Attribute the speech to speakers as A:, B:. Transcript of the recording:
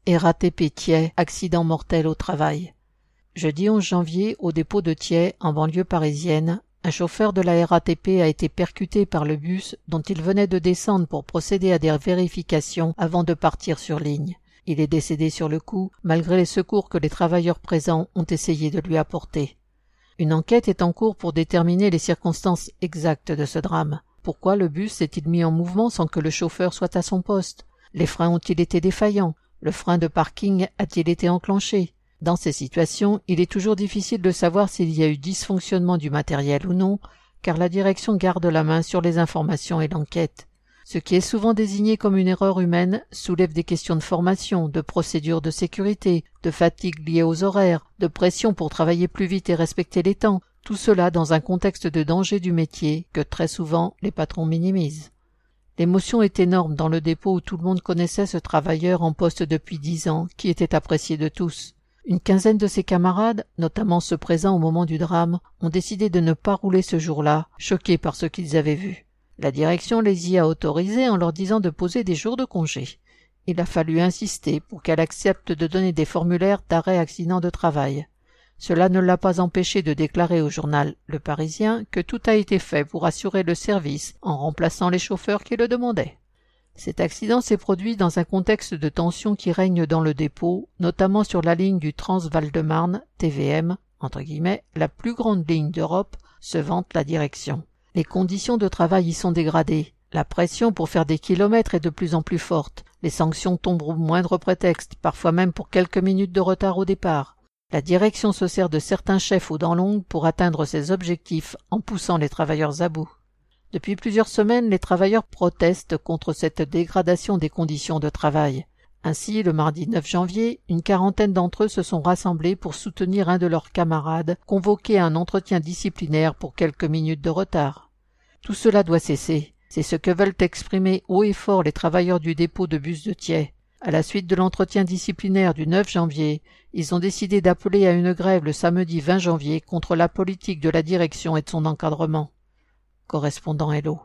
A: RATP Thiais, accident mortel au travail. Jeudi 11 janvier, au dépôt de Thiais, en banlieue parisienne, un chauffeur de la RATP a été percuté par le bus dont il venait de descendre pour procéder à des vérifications avant de partir sur ligne. Il est décédé sur le coup, malgré les secours que les travailleurs présents ont essayé de lui apporter. Une enquête est en cours pour déterminer les circonstances exactes de ce drame. Pourquoi le bus s'est-il mis en mouvement sans que le chauffeur soit à son poste? Les freins ont-ils été défaillants? Le frein de parking a-t-il été enclenché? Dans ces situations, il est toujours difficile de savoir s'il y a eu dysfonctionnement du matériel ou non, car la direction garde la main sur les informations et l'enquête. Ce qui est souvent désigné comme une erreur humaine soulève des questions de formation, de procédures de sécurité, de fatigue liée aux horaires, de pression pour travailler plus vite et respecter les temps, tout cela dans un contexte de danger du métier que très souvent les patrons minimisent. L'émotion est énorme dans le dépôt où tout le monde connaissait ce travailleur en poste depuis 10 ans, qui était apprécié de tous. Une quinzaine de ses camarades, notamment ceux présents au moment du drame, ont décidé de ne pas rouler ce jour-là, choqués par ce qu'ils avaient vu. La direction les y a autorisés en leur disant de poser des jours de congé. Il a fallu insister pour qu'elle accepte de donner des formulaires d'arrêt accident de travail. Cela ne l'a pas empêché de déclarer au journal Le Parisien que tout a été fait pour assurer le service en remplaçant les chauffeurs qui le demandaient. Cet accident s'est produit dans un contexte de tension qui règne dans le dépôt, notamment sur la ligne du Trans-Val-de-Marne, TVM, entre guillemets, la plus grande ligne d'Europe, se vante la direction. Les conditions de travail y sont dégradées. La pression pour faire des kilomètres est de plus en plus forte. Les sanctions tombent au moindre prétexte, parfois même pour quelques minutes de retard au départ. La direction se sert de certains chefs aux dents longues pour atteindre ses objectifs en poussant les travailleurs à bout. Depuis plusieurs semaines, les travailleurs protestent contre cette dégradation des conditions de travail. Ainsi, le mardi 9 janvier, une quarantaine d'entre eux se sont rassemblés pour soutenir un de leurs camarades, convoqué à un entretien disciplinaire pour quelques minutes de retard. Tout cela doit cesser. C'est ce que veulent exprimer haut et fort les travailleurs du dépôt de bus de Thiais. À la suite de l'entretien disciplinaire du 9 janvier, ils ont décidé d'appeler à une grève le samedi 20 janvier contre la politique de la direction et de son encadrement. Correspondant Hello.